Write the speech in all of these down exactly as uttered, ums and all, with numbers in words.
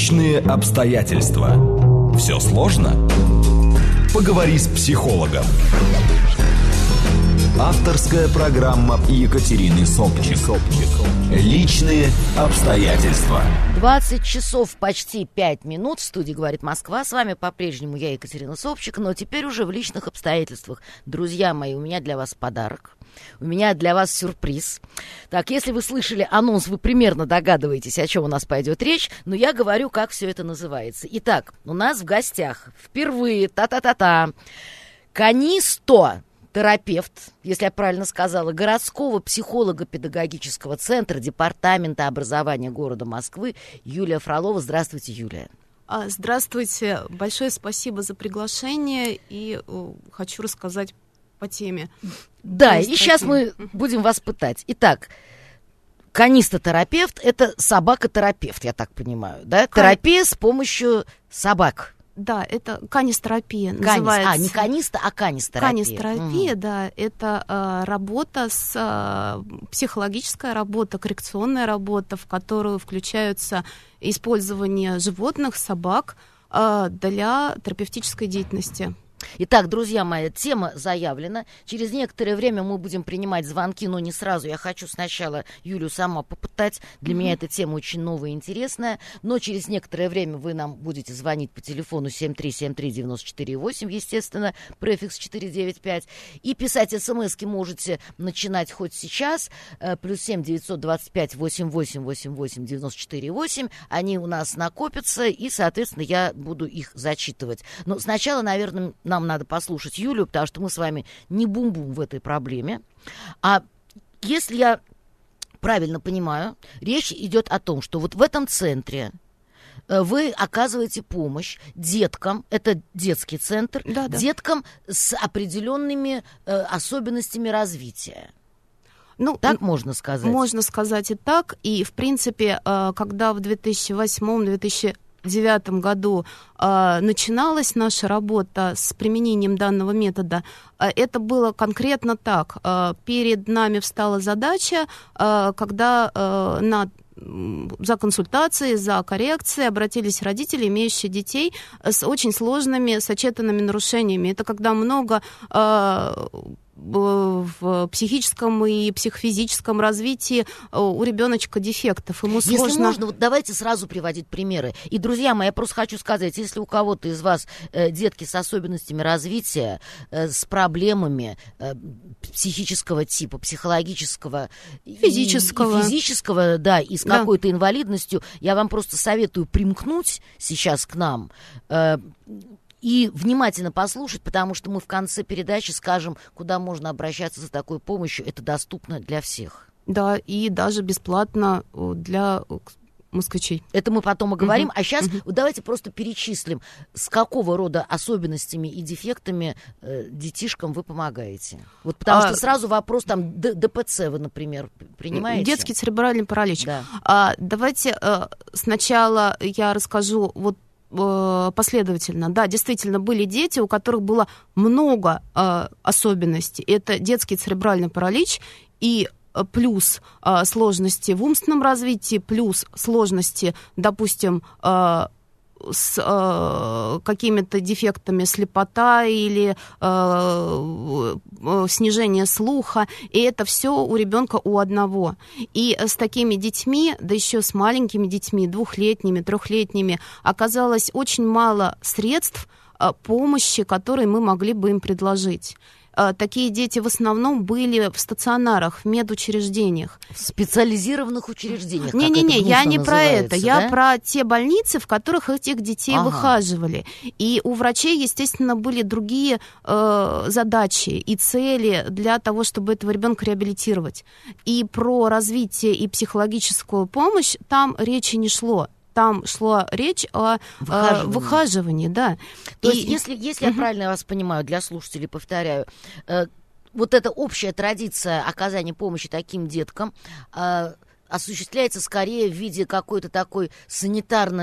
Личные обстоятельства. Все сложно? Поговори с психологом. Авторская программа Екатерины Собчик. Личные обстоятельства. двадцать часов почти пять минут. В студии «Говорит Москва». С вами по-прежнему я, Екатерина Собчик, но теперь уже в личных обстоятельствах. Друзья мои, у меня для вас подарок. У меня для вас сюрприз. Так, если вы слышали анонс, вы примерно догадываетесь, о чем у нас пойдет речь, но я говорю, как все это называется. Итак, у нас в гостях впервые, та-та-та-та, канисто, терапевт, если я правильно сказала, городского психолого-педагогического центра Департамента образования города Москвы Юлия Фролова. Здравствуйте, Юлия. Здравствуйте. Большое спасибо за приглашение. И э, хочу рассказать по теме. Да, и сейчас мы будем вас пытать. Итак, канистотерапевт — это собака-терапевт, я так понимаю, да? Кан... Терапия с помощью собак. Да, это канистерапия Канис. называется. А, не каниста, а канистерапия. Канистерапия, угу. Да, это э, работа с э, психологическая работа, коррекционная работа, в которую включаются использование животных, собак э, для терапевтической деятельности. Итак, друзья мои, тема заявлена. Через некоторое время мы будем принимать звонки, но не сразу. Я хочу сначала Юлю сама попытать. Для mm-hmm. меня эта тема очень новая и интересная. Но через некоторое время вы нам будете звонить по телефону семь три семь три девять четыре восемь, естественно, префикс четыре девять пять. И писать смски можете начинать хоть сейчас. Плюс семь девятьсот двадцать пять восемь восемь восемь восемь девяносто четыре восемь. Они у нас накопятся, и, соответственно, я буду их зачитывать. Но сначала, наверное, нам надо послушать Юлю, потому что мы с вами не бум-бум в этой проблеме. А если я правильно понимаю, речь идет о том, что вот в этом центре вы оказываете помощь деткам, это детский центр, да, да. деткам с определенными э, особенностями развития. Ну, так можно сказать? Можно сказать и так. И, в принципе, когда в две тысячи восьмом - две тысячи девятом году э, начиналась наша работа с применением данного метода, э, это было конкретно так. Э, перед нами встала задача, э, когда э, на за консультацией, за коррекцией обратились родители, имеющие детей с очень сложными сочетанными нарушениями. Это когда много э, в психическом и психофизическом развитии у ребеночка дефектов. Ему если сложно... можно, вот давайте сразу приводить примеры. И, друзья мои, я просто хочу сказать, если у кого-то из вас э, детки с особенностями развития, э, с проблемами э, психического типа, психологического, физического, и, и физического, да, и с да. какой-то инвалидностью, я вам просто советую примкнуть сейчас к нам, э, и внимательно послушать, потому что мы в конце передачи скажем, куда можно обращаться за такой помощью. Это доступно для всех. Да, и даже бесплатно для москвичей. Это мы потом оговорим. Uh-huh. А сейчас uh-huh. давайте просто перечислим, с какого рода особенностями и дефектами э, детишкам вы помогаете. Вот потому а... что сразу вопрос, там, Д- ДПЦ вы, например, принимаете? Детский церебральный паралич. Да. А, давайте а, сначала я расскажу вот последовательно. Да, действительно, были дети, у которых было много э, особенностей. Это детский церебральный паралич и плюс э, сложности в умственном развитии, плюс сложности, допустим, э, с э, какими-то дефектами слепота или э, э, снижение слуха, и это все у ребенка у одного. И с такими детьми, да еще с маленькими детьми, двухлетними, трехлетними, оказалось очень мало средств э, помощи, которые мы могли бы им предложить. Такие дети в основном были в стационарах, в медучреждениях. В специализированных учреждениях. Не-не-не, я не про это. Да? Я про те больницы, в которых этих детей ага. выхаживали. И у врачей, естественно, были другие э, задачи и цели для того, чтобы этого ребенка реабилитировать. И про развитие и психологическую помощь там речи не шло. Там шла речь о выхаживании, э, выхаживании да. То и... есть, если, если uh-huh. я правильно вас понимаю, для слушателей повторяю, э, вот эта общая традиция оказания помощи таким деткам э, осуществляется скорее в виде какой-то такой санитарно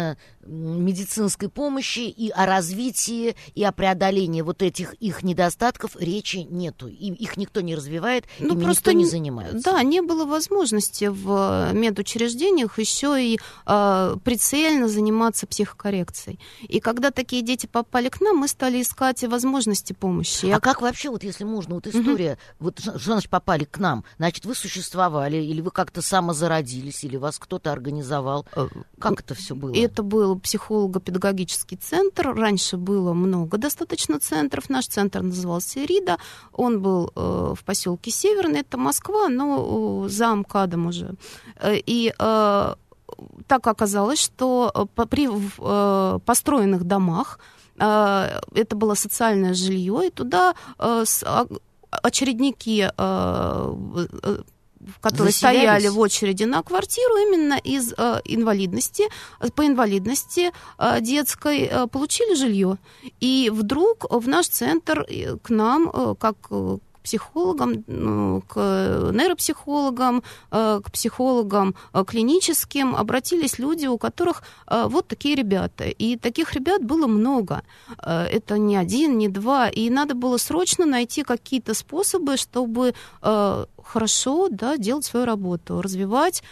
медицинской помощи, и о развитии, и о преодолении вот этих их недостатков речи нету. И их никто не развивает, ну, ими просто никто не занимается. Да, не было возможности в медучреждениях еще и э, прицельно заниматься психокоррекцией. И когда такие дети попали к нам, мы стали искать возможности помощи. А как вообще, вот если можно, вот история, угу. вот что значит попали к нам? Значит, вы существовали, или вы как-то самозародились, или вас кто-то организовал? Как это все было? Это был психолого-педагогический центр. Раньше было много достаточно центров. Наш центр назывался РИДА. Он был э, в поселке Северный, это Москва, но э, за МКАДом уже. И э, так оказалось, что при э, построенных домах э, это было социальное жилье, и туда э, с, очередники, э, которые заселялись? Стояли в очереди на квартиру, именно из э, инвалидности, по инвалидности э, детской, э, получили жилье. И вдруг в наш центр к нам, э, как к психологам, к нейропсихологам, к психологам клиническим обратились люди, у которых вот такие ребята. И таких ребят было много. Это не один, не два. И надо было срочно найти какие-то способы, чтобы хорошо, да, делать свою работу, развивать,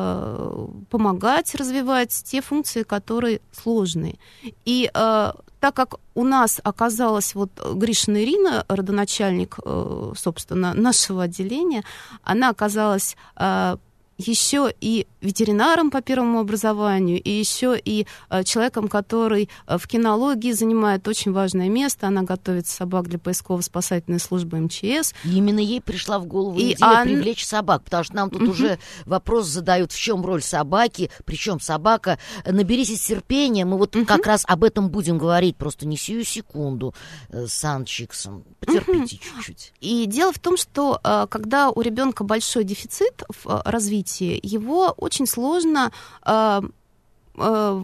помогать развивать те функции, которые сложные. И так как у нас оказалась вот Гришина Ирина, родоначальник, собственно, нашего отделения, она оказалась еще и ветеринаром по первому образованию, и еще и человеком, который в кинологии занимает очень важное место. Она готовит собак для поисково-спасательной службы МЧС. И именно ей пришла в голову и идея он... привлечь собак, потому что нам тут uh-huh. уже вопрос задают, в чем роль собаки, причем собака. Наберитесь терпения, мы вот uh-huh. как раз об этом будем говорить, просто не сию секунду с Анчиксом. Потерпите uh-huh. чуть-чуть. И дело в том, что когда у ребенка большой дефицит в развитии, его очень сложно э, э,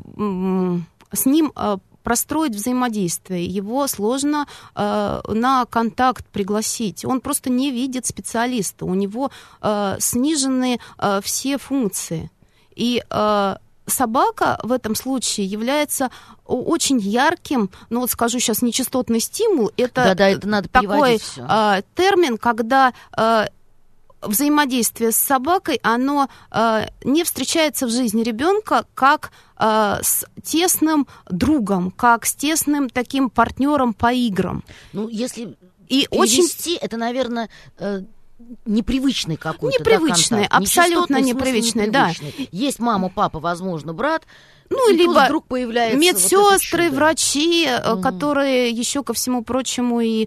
с ним э, простроить взаимодействие, его сложно э, на контакт пригласить. Он просто не видит специалиста, у него э, снижены э, все функции. И э, собака в этом случае является очень ярким, ну вот скажу сейчас, нечастотный стимул. Это, да, да, это надо такой э, термин, когда э, взаимодействие с собакой, оно э, не встречается в жизни ребенка как э, с тесным другом, как с тесным таким партнером по играм. Ну, если и перевести, очень... это, наверное, э, непривычный какой-то. Непривычный, да, абсолютно непривычный, да. Есть мама, папа, возможно, брат. Ну, и либо вдруг появляется медсестры, вот врачи, угу. которые еще ко всему прочему и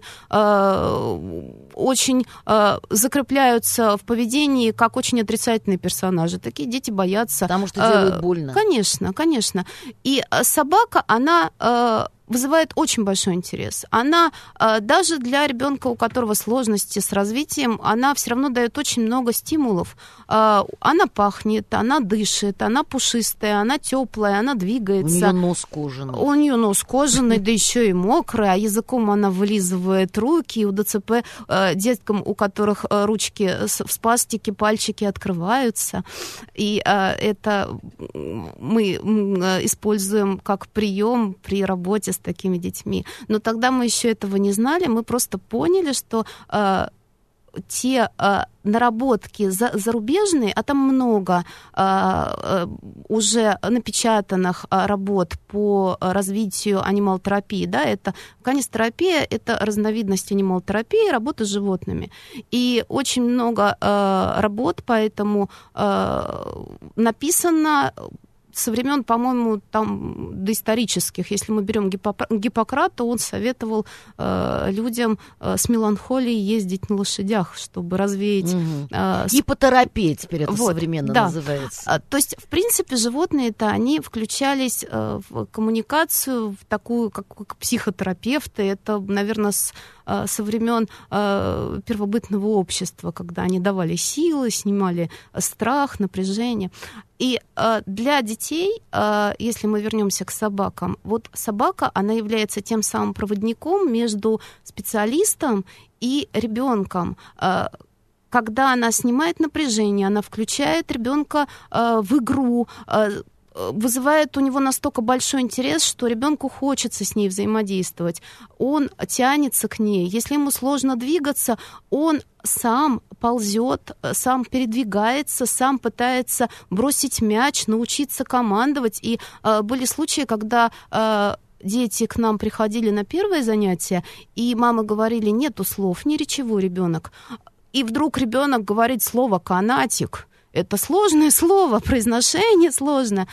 э, очень э, закрепляются в поведении как очень отрицательные персонажи. Такие дети боятся. Потому что делают э, больно. Конечно, конечно. И собака, она э, вызывает очень большой интерес. Она э, даже для ребенка, у которого сложности с развитием, она все равно дает очень много стимулов. Э, она пахнет, она дышит, она пушистая, она теплая, она двигается. У нее нос кожаный. У нее нос кожаный, да еще и мокрый, а языком она вылизывает руки. И у ДЦП э, деткам, у которых э, ручки в спастике, пальчики открываются. И э, это мы э, используем как прием при работе с такими детьми. Но тогда мы еще этого не знали, мы просто поняли, что э, те э, наработки за, зарубежные, а там много э, уже напечатанных э, работ по развитию анимал-терапии, да, это канистерапия, это разновидность анимал-терапии, работа с животными. И очень много э, работ поэтому э, написано со времен, по-моему, там доисторических. Если мы берем Гиппократа, он советовал э, людям э, с меланхолией ездить на лошадях, чтобы развеять... Угу. Э, Гипотерапия теперь это вот, современно да. называется. То есть, в принципе, животные-то, они включались э, в коммуникацию, в такую, как, как психотерапевты. Это, наверное, с, э, со времен э, первобытного общества, когда они давали силы, снимали страх, напряжение. И э, для детей, э, если мы вернемся к собакам, вот собака, она является тем самым проводником между специалистом и ребенком. Э, когда она снимает напряжение, она включает ребенка э, в игру, э, вызывает у него настолько большой интерес, что ребенку хочется с ней взаимодействовать. Он тянется к ней. Если ему сложно двигаться, он сам ползет, сам передвигается, сам пытается бросить мяч, научиться командовать. И э, были случаи, когда э, дети к нам приходили на первое занятие, и мамы говорили: нету слов, не речевой ребенок. И вдруг ребенок говорит слово «канатик». Это сложное слово, произношение сложное.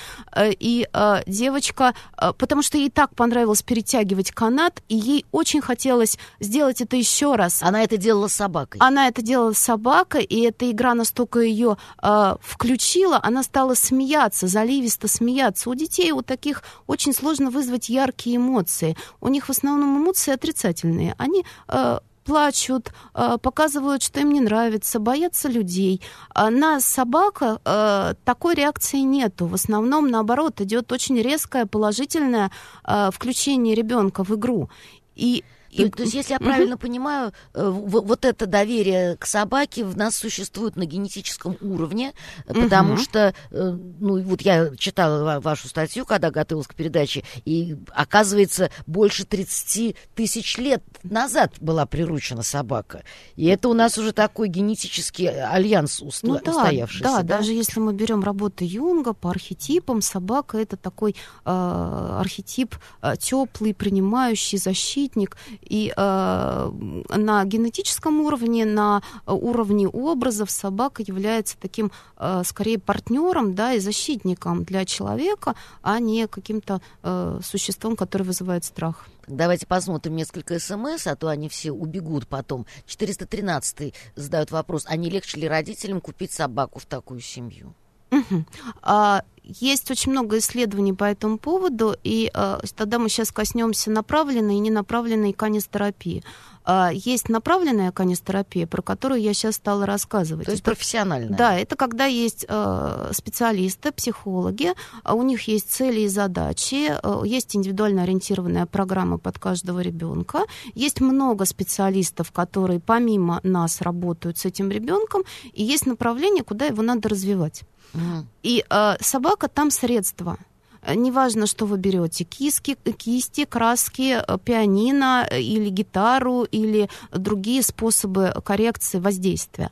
И э, девочка, э, потому что ей так понравилось перетягивать канат, и ей очень хотелось сделать это еще раз. Она это делала с собакой. Она это делала с собакой, и эта игра настолько ее э, включила, она стала смеяться, заливисто смеяться. У детей у таких очень сложно вызвать яркие эмоции. У них в основном эмоции отрицательные. Они... Э, плачут, показывают, что им не нравится, боятся людей. На собака такой реакции нету. В основном, наоборот, идет очень резкое положительное включение ребенка в игру. И То, то есть, если я правильно uh-huh. понимаю, вот это доверие к собаке в нас существует на генетическом уровне, потому uh-huh. что, ну, вот я читала вашу статью, когда готовилась к передаче, и, оказывается, больше тридцать тысяч лет назад была приручена собака. И это у нас уже такой генетический альянс уста- ну, да, устоявшийся. Да, да, даже если мы берем работы Юнга по архетипам, собака — это такой э, архетип э, теплый, принимающий, защитник. И э, на генетическом уровне, на уровне образов собака является таким, э, скорее, партнером, да, и защитником для человека, а не каким-то э, существом, которое вызывает страх. Давайте посмотрим несколько смс, а то они все убегут потом. четыреста тринадцатый задает вопрос: а не легче ли родителям купить собаку в такую семью? Угу. А, есть очень много исследований по этому поводу, и а, тогда мы сейчас коснемся направленной и ненаправленной канистерапии. А, есть направленная канистерапия, про которую я сейчас стала рассказывать. То есть это, профессиональная? Да, это когда есть а, специалисты, психологи, а у них есть цели и задачи, а, есть индивидуально ориентированная программа под каждого ребенка, есть много специалистов, которые помимо нас работают с этим ребенком, и есть направление, куда его надо развивать. Угу. И э, собака там средство. Неважно, что вы берете: киски, кисти, краски, пианино или гитару, или другие способы коррекции воздействия.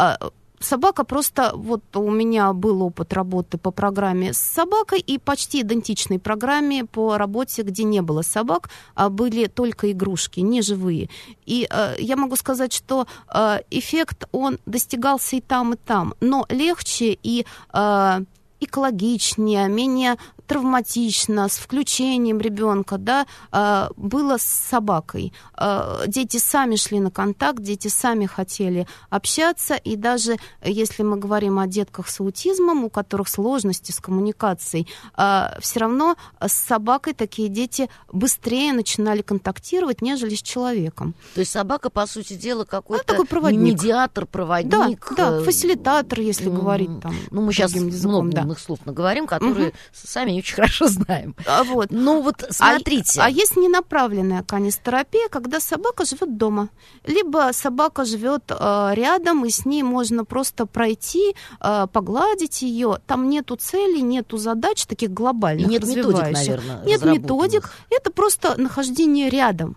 Собака просто... Вот у меня был опыт работы по программе с собакой и почти идентичной программе по работе, где не было собак, а были только игрушки, не живые. И э, я могу сказать, что э, эффект, он достигался и там, и там, но легче и э, экологичнее, менее травматично, с включением ребенка, да, было с собакой. Дети сами шли на контакт, дети сами хотели общаться, и даже если мы говорим о детках с аутизмом, у которых сложности с коммуникацией, все равно с собакой такие дети быстрее начинали контактировать, нежели с человеком. То есть собака, по сути дела, какой-то такой проводник. Медиатор, проводник. Да, да, фасилитатор, если mm-hmm. говорить там. Ну, мы сейчас языком, много да. умных слов наговорим, которые mm-hmm. сами не очень хорошо знаем. А вот. Ну вот смотрите. А, а есть ненаправленная канистерапия, когда собака живет дома. Либо собака живет э, рядом, и с ней можно просто пройти, э, погладить ее. Там нету целей, нету задач таких глобальных, и нет методик, наверное, Нет методик. Это просто нахождение рядом.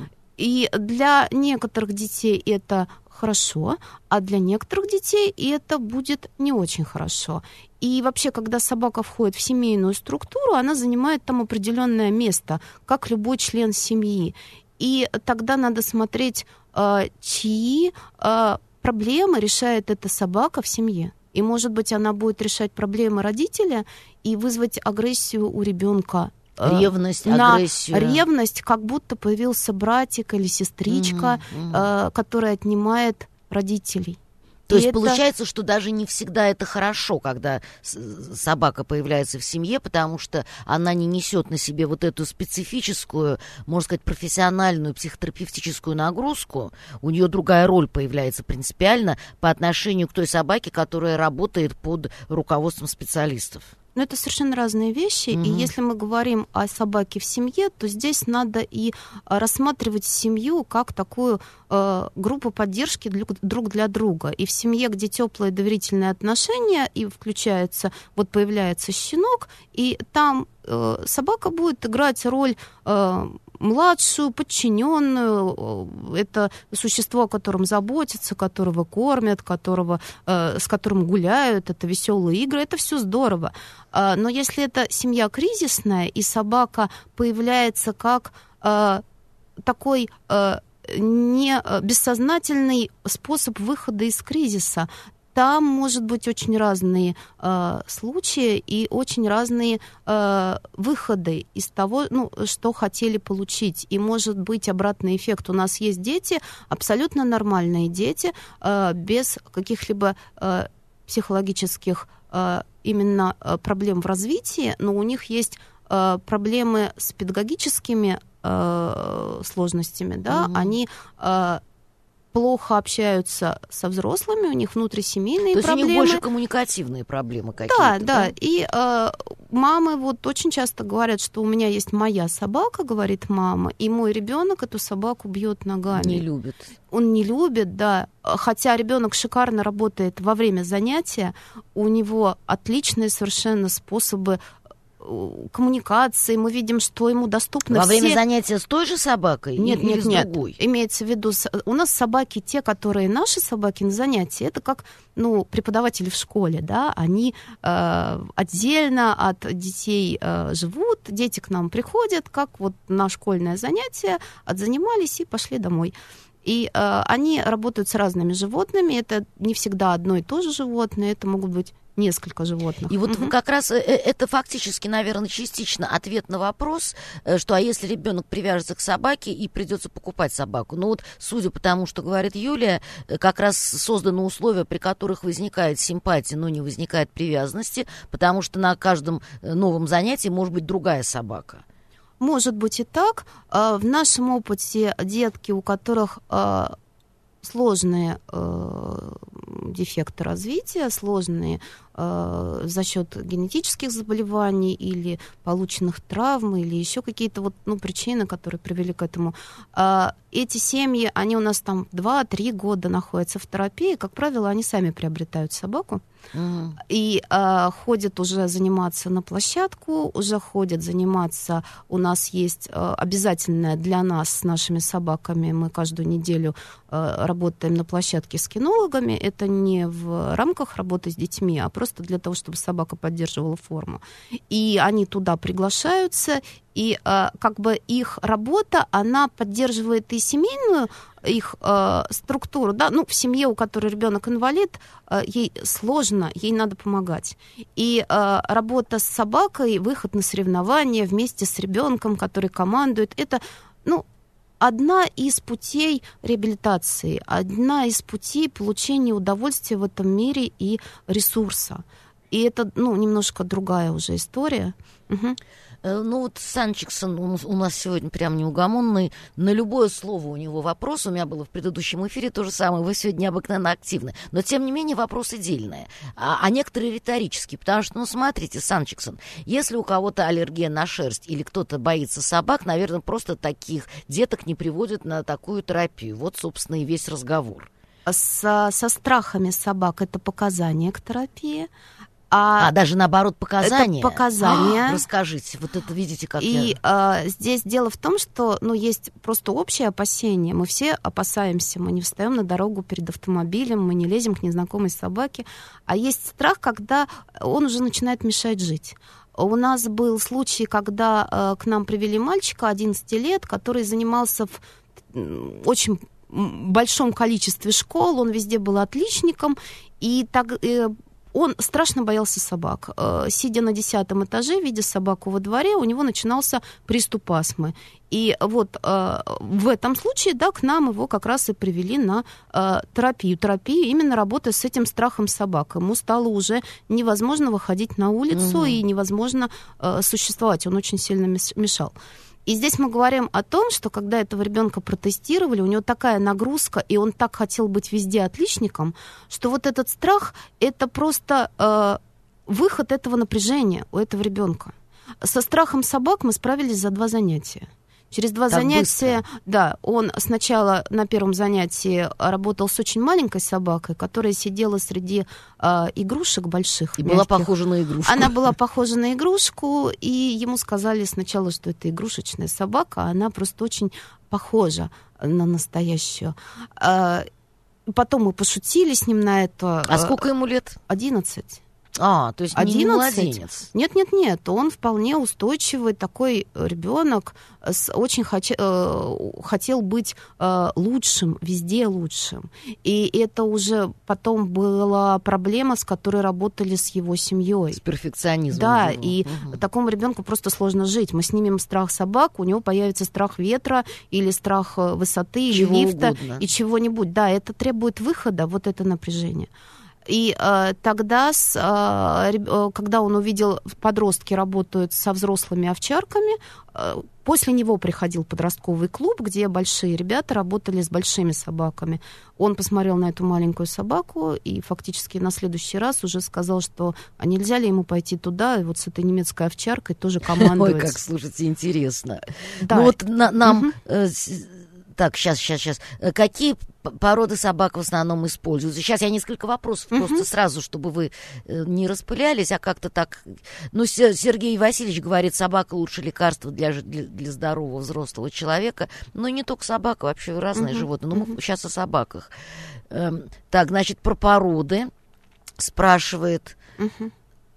И для некоторых детей это хорошо, а для некоторых детей это будет не очень хорошо. И вообще, когда собака входит в семейную структуру, она занимает там определенное место, как любой член семьи. И тогда надо смотреть, чьи проблемы решает эта собака в семье. И, может быть, она будет решать проблемы родителя и вызвать агрессию у ребенка. Ревность, на агрессию. Ревность, как будто появился братик или сестричка, mm-hmm, mm-hmm. которая отнимает родителей. То и есть это... получается, что даже не всегда это хорошо, когда собака появляется в семье, потому что она не несет на себе вот эту специфическую, можно сказать, профессиональную психотерапевтическую нагрузку. У нее другая роль появляется принципиально по отношению к той собаке, которая работает под руководством специалистов. Но это совершенно разные вещи, угу. И если мы говорим о собаке в семье, то здесь надо и рассматривать семью как такую э, группу поддержки для, друг для друга. И в семье, где теплые доверительные отношения, и включается, вот появляется щенок, и там э, собака будет играть роль э, младшую, подчиненную. Это существо, о котором заботятся, которого кормят, которого, э, с которым гуляют, это веселые игры, это все здорово. Э, но если это семья кризисная, и собака появляется как э, такой э, не бессознательный способ выхода из кризиса, там может быть очень разные э, случаи и очень разные э, выходы из того, ну, что хотели получить. И может быть обратный эффект. У нас есть дети, абсолютно нормальные дети, э, без каких-либо э, психологических э, именно э, проблем в развитии, но у них есть э, проблемы с педагогическими э, сложностями, да, угу. Они... Э, плохо общаются со взрослыми, у них внутрисемейные проблемы. То есть проблемы. у них больше коммуникативные проблемы какие-то. Да, да. да? И э, мамы вот очень часто говорят, что у меня есть моя собака, говорит мама, и мой ребенок эту собаку бьет ногами. Не любит. Он не любит, да. Хотя ребенок шикарно работает во время занятия, у него отличные совершенно способы коммуникации, мы видим, что ему доступно Во все... время занятия с той же собакой нет, или нет, с нет. другой? Имеется в виду, у нас собаки, те, которые наши собаки на занятии, это как, ну, преподаватели в школе, да, они э, отдельно от детей э, живут, дети к нам приходят, как вот на школьное занятие, отзанимались и пошли домой. И э, они работают с разными животными, это не всегда одно и то же животное, это могут быть несколько животных. И вот угу. как раз это фактически, наверное, частично ответ на вопрос, что а если ребенок привяжется к собаке и придется покупать собаку. Ну вот, судя по тому, что говорит Юлия, как раз созданы условия, при которых возникает симпатия, но не возникает привязанности, потому что на каждом новом занятии может быть другая собака. Может быть и так. В нашем опыте детки, у которых сложные э, дефекты развития, сложные э, за счет генетических заболеваний или полученных травм, или еще какие-то вот, ну, причины, которые привели к этому. Э, эти семьи, они у нас там два-три года находятся в терапии, как правило, они сами приобретают собаку. Mm. И э, ходят уже заниматься на площадку, уже ходят заниматься. У нас есть э, обязательное для нас с нашими собаками, мы каждую неделю э, работаем на площадке с кинологами. Это не в рамках работы с детьми, а просто для того, чтобы собака поддерживала форму. И они туда приглашаются, и э, как бы их работа, она поддерживает и семейную их э, структуру, да, ну, в семье, у которой ребенок инвалид, э, ей сложно, ей надо помогать. И э, работа с собакой, выход на соревнования вместе с ребенком, который командует, это, ну, одна из путей реабилитации, одна из путей получения удовольствия в этом мире и ресурса. И это, ну, немножко другая уже история. Угу. Ну вот Санчиксон у нас сегодня прям неугомонный. На любое слово у него вопрос. У меня было в предыдущем эфире то же самое. Вы сегодня необыкновенно активны. Но, тем не менее, вопросы дельные. А, а некоторые риторические. Потому что, ну, смотрите, Санчиксон, если у кого-то аллергия на шерсть или кто-то боится собак, наверное, просто таких деток не приводят на такую терапию. Вот, собственно, и весь разговор. Со, со страхами собак это показания к терапии. А, а даже наоборот показания. Это показания. А, расскажите, вот это видите, как и я... а, здесь дело в том, что, ну, есть просто общее опасение. Мы все опасаемся, мы не встаем на дорогу перед автомобилем, мы не лезем к незнакомой собаке. А есть страх, когда он уже начинает мешать жить. У нас был случай, когда а, к нам привели мальчика одиннадцати лет, который занимался в очень большом количестве школ, он везде был отличником, и так... Он страшно боялся собак. Сидя на десятом этаже, видя собаку во дворе, у него начинался приступ астмы. И вот в этом случае, да, к нам его как раз и привели на терапию. Терапию именно работая с этим страхом собак. Ему стало уже невозможно выходить на улицу, угу. и невозможно существовать. Он очень сильно мешал. И здесь мы говорим о том, что когда этого ребенка протестировали, у него такая нагрузка, и он так хотел быть везде отличником, что вот этот страх, это просто э, выход этого напряжения у этого ребенка. Со страхом собак мы справились за два занятия. Через два так занятия, быстро. Да, он сначала на первом занятии работал с очень маленькой собакой, которая сидела среди э, игрушек больших. И мягких. Была похожа на игрушку. Она была похожа на игрушку, и ему сказали сначала, что это игрушечная собака, а она просто очень похожа на настоящую. Э, потом мы пошутили с ним на это. А сколько ему лет? Одиннадцать. А, то есть не младенец. Нет, нет, нет. Он вполне устойчивый такой ребенок, очень хоч... хотел быть лучшим, везде лучшим. И это уже потом была проблема, с которой работали с его семьей. С перфекционизмом. Да, его. И угу. такому ребенку просто сложно жить. Мы снимем страх собак, у него появится страх ветра или страх высоты, чего или лифта, угодно. И чего-нибудь. Да, это требует выхода, вот это напряжение. И э, тогда, с, э, когда он увидел, подростки работают со взрослыми овчарками, э, после него приходил подростковый клуб, где большие ребята работали с большими собаками. Он посмотрел на эту маленькую собаку и фактически на следующий раз уже сказал, что а нельзя ли ему пойти туда, и вот с этой немецкой овчаркой тоже командовать. Ой, как, слушайте, интересно. Да. Ну вот на, нам... Угу. Э, Так, сейчас, сейчас, сейчас. Какие породы собак в основном используются? Сейчас я несколько вопросов uh-huh. просто сразу, чтобы вы не распылялись, а как-то так... Ну, Сергей Васильевич говорит, собака лучше лекарство для, для, для здорового взрослого человека. Но не только собака, вообще разные uh-huh. животные. Но мы uh-huh. сейчас о собаках. Эм, так, значит, про породы спрашивает... Uh-huh.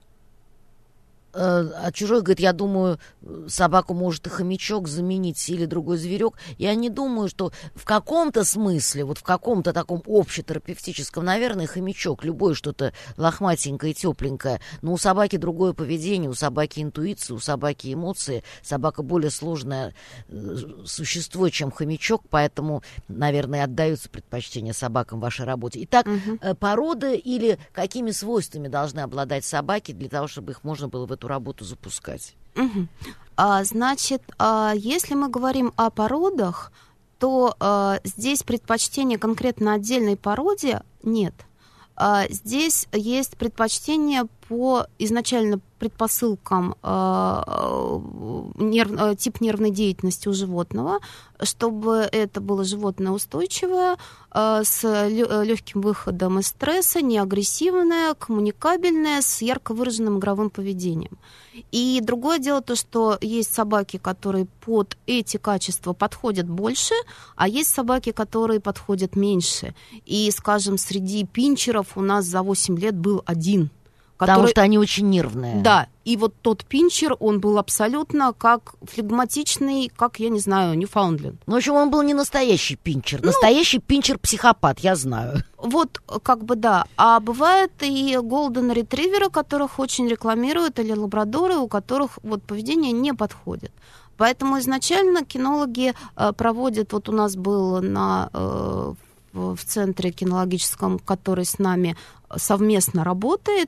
А чужой говорит, я думаю, собаку может и хомячок заменить или другой зверек. Я не думаю, что в каком-то смысле, вот в каком-то таком общетерапевтическом, наверное, хомячок, любое что-то лохматенькое, тепленькое. Но у собаки другое поведение, у собаки интуиция, у собаки эмоции. Собака более сложное существо, чем хомячок, поэтому, наверное, отдаются предпочтения собакам в вашей работе. Итак, угу. породы или какими свойствами должны обладать собаки для того, чтобы их можно было в эту работу запускать? Угу. А, значит, а, если мы говорим о породах, то а, здесь предпочтения конкретно отдельной породе нет. А, здесь есть предпочтение по изначально предпосылкам э, нерв, тип нервной деятельности у животного, чтобы это было животное устойчивое, э, с легким выходом из стресса, неагрессивное, коммуникабельное, с ярко выраженным игровым поведением. И другое дело то, что есть собаки, которые под эти качества подходят больше, а есть собаки, которые подходят меньше. И, скажем, среди пинчеров у нас за восемь лет был один. Потому который... что они очень нервные. Да, и вот тот пинчер, он был абсолютно как флегматичный, как, я не знаю, Ньюфаундленд. Ну, в общем, он был не настоящий пинчер. Ну, настоящий пинчер-психопат, я знаю. Вот, как бы, да. А бывают и голден-ретриверы, которых очень рекламируют, или лабрадоры, у которых вот поведение не подходит. Поэтому изначально кинологи э, проводят, вот у нас был на... Э, в центре кинологическом, который с нами совместно работает,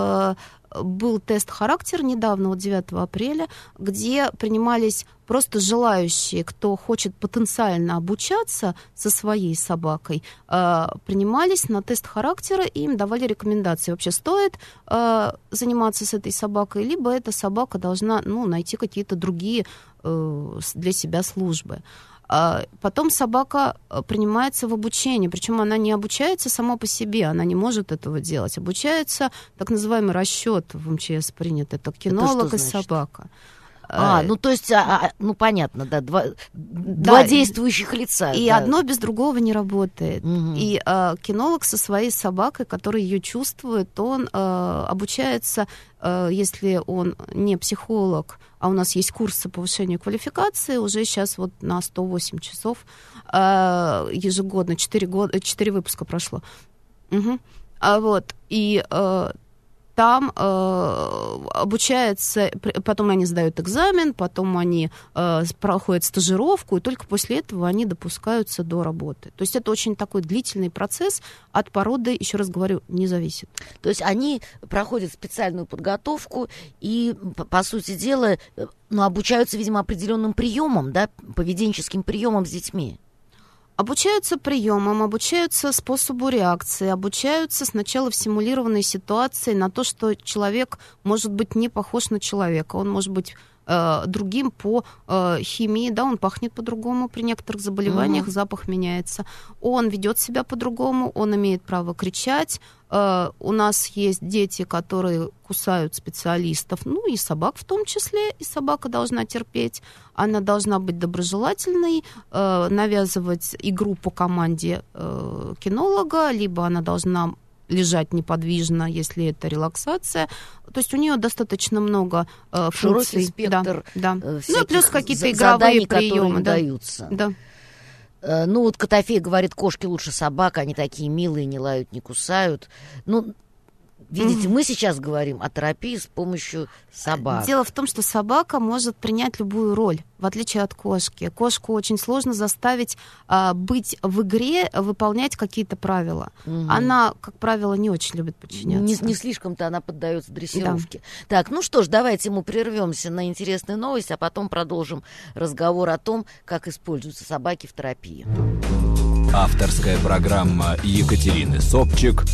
был тест-характер недавно, вот девятого апреля, где принимались просто желающие, кто хочет потенциально обучаться со своей собакой, принимались на тест характера, и им давали рекомендации. Вообще стоит заниматься с этой собакой, либо эта собака должна, ну, найти какие-то другие для себя службы. Потом собака принимается в обучение, причем она не обучается сама по себе, она не может этого делать. Обучается так называемый расчет в эм че эс принят, это кинолог и собака. А, ну то есть, а, ну понятно, да, два, да, два действующих лица. И да. одно без другого не работает. Угу. И а, кинолог со своей собакой, которая ее чувствует, он а, обучается, а, если он не психолог, а у нас есть курсы повышения квалификации, уже сейчас вот на сто восемь часов а, ежегодно, четыре года, четыре выпуска прошло. Угу. А вот, и... А, там э, обучается, потом они сдают экзамен, потом они э, проходят стажировку, и только после этого они допускаются до работы. То есть это очень такой длительный процесс, от породы, еще раз говорю, не зависит. То есть они проходят специальную подготовку и, по, по сути дела, ну, обучаются, видимо, определенным приемам, да, поведенческим приемам с детьми. Обучаются приемам, обучаются способу реакции, обучаются сначала в симулированной ситуации на то, что человек может быть не похож на человека, он может быть э, другим по э, химии, да, он пахнет по-другому при некоторых заболеваниях, mm-hmm. запах меняется, он ведет себя по-другому, он имеет право кричать. У нас есть дети, которые кусают специалистов, ну и собак в том числе, и собака должна терпеть, она должна быть доброжелательной, навязывать игру по команде кинолога, либо она должна лежать неподвижно, если это релаксация. То есть у нее достаточно много функций. Широкий спектр, да, да. Ну и плюс какие-то игровые приемы. Да. Даются. Да. Ну, вот Котофей говорит, кошки лучше собак, они такие милые, не лают, не кусают. Ну, видите, мы сейчас говорим о терапии с помощью собак. Дело в том, что собака может принять любую роль, в отличие от кошки. Кошку очень сложно заставить а, быть в игре, выполнять какие-то правила. Угу. Она, как правило, не очень любит подчиняться. Не, не слишком-то она поддается дрессировке. Да. Так, ну что ж, давайте мы прервемся на интересную новость, а потом продолжим разговор о том, как используются собаки в терапии. Авторская программа Екатерины Собчик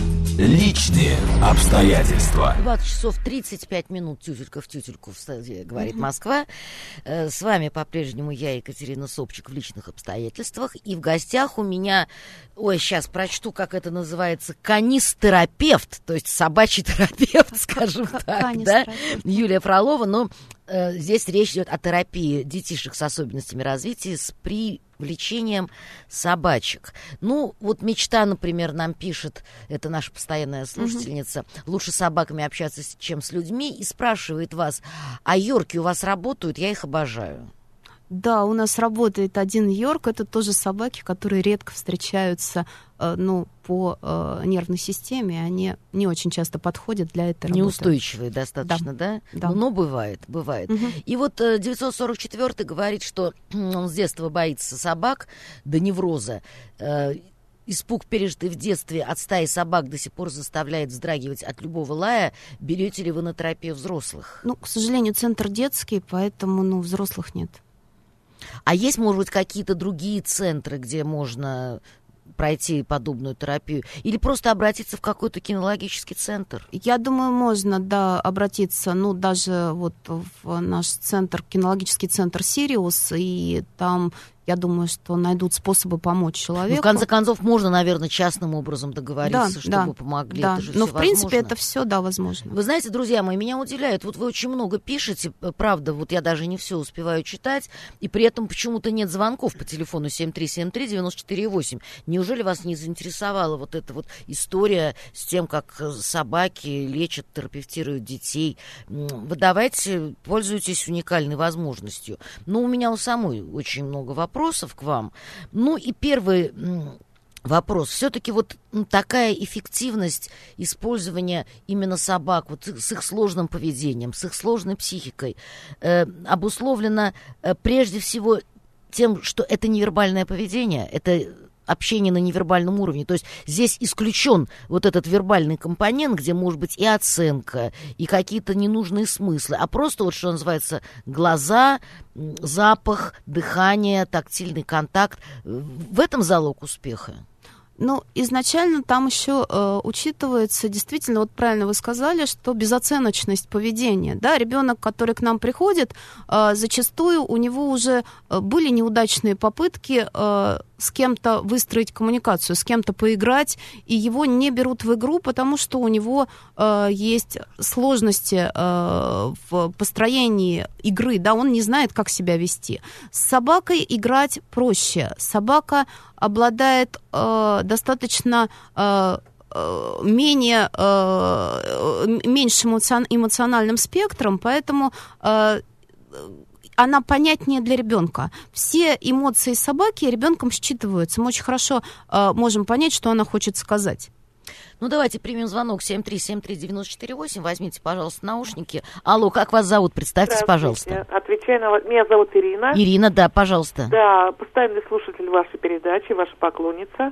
«Личные обстоятельства». двадцать часов тридцать пять минут, тютелька в тютельку, говорит Москва. С вами по-прежнему я, Екатерина Собчик, в «Личных обстоятельствах». И в гостях у меня, ой, сейчас прочту, как это называется, канистерапевт, то есть собачий терапевт, скажем так, да, Юлия Фролова. Но э, здесь речь идет о терапии детишек с особенностями развития с привлечением собачек. Ну, вот мечта, например, нам пишет, это наша постоянная слушательница, угу. лучше с собаками общаться, чем с людьми, и спрашивает вас, а йорки у вас работают? Я их обожаю. Да, у нас работает один йорк, это тоже собаки, которые редко встречаются, э, ну, по э, нервной системе, они не очень часто подходят для этой работы. Неустойчивые достаточно, да? Да. да. Но, но бывает, бывает. Угу. И вот э, девятьсот сорок четвёртый говорит, что он с детства боится собак до невроза. Э, Испуг, пережитый в детстве от стаи собак, до сих пор заставляет вздрагивать от любого лая. Берете ли вы на терапию взрослых? Ну, к сожалению, центр детский, поэтому, ну, взрослых нет. А есть, может быть, какие-то другие центры, где можно пройти подобную терапию? Или просто обратиться в какой-то кинологический центр? Я думаю, можно, да, обратиться, ну, даже вот в наш центр, кинологический центр «Сириус», и там... Я думаю, что найдут способы помочь человеку. Ну, в конце концов, можно, наверное, частным образом договориться, да, чтобы да, помогли. Да. Это же Но, все в принципе, возможно. это все, да, возможно. Вы знаете, друзья мои, меня удивляет. Вот вы очень много пишете, правда, вот я даже не все успеваю читать, и при этом почему-то нет звонков по телефону семь три семь три девять четыре восемь. Неужели вас не заинтересовала вот эта вот история с тем, как собаки лечат, терапевтируют детей? Вы давайте, пользуйтесь уникальной возможностью. Но у меня у самой очень много вопросов. Вопросов к вам. Ну и первый вопрос. Все-таки вот такая эффективность использования именно собак, вот с их сложным поведением, с их сложной психикой, э, обусловлена э, прежде всего тем, что это невербальное поведение, это общение на невербальном уровне. То есть здесь исключен вот этот вербальный компонент, где может быть и оценка, и какие-то ненужные смыслы, а просто вот, что называется, глаза, запах, дыхание, тактильный контакт. В этом залог успеха. Ну, изначально там еще э, учитывается, действительно, вот правильно вы сказали, что безоценочность поведения. Да, ребенок, который к нам приходит, э, зачастую у него уже э, были неудачные попытки э, с кем-то выстроить коммуникацию, с кем-то поиграть, и его не берут в игру, потому что у него э, есть сложности э, в построении игры, да, он не знает, как себя вести. С собакой играть проще. Собака обладает э, достаточно э, менее, э, меньшим эмоциональным спектром, поэтому э, она понятнее для ребенка. Все эмоции собаки ребенком считываются. Мы очень хорошо э, можем понять, что она хочет сказать. Ну, давайте примем звонок семь три семь три девять четыре восемь. Возьмите, пожалуйста, наушники. Алло, как вас зовут? Представьтесь, пожалуйста. Отвечаю на... Меня зовут Ирина. Ирина, да, пожалуйста. Да, постоянный слушатель вашей передачи, ваша поклонница.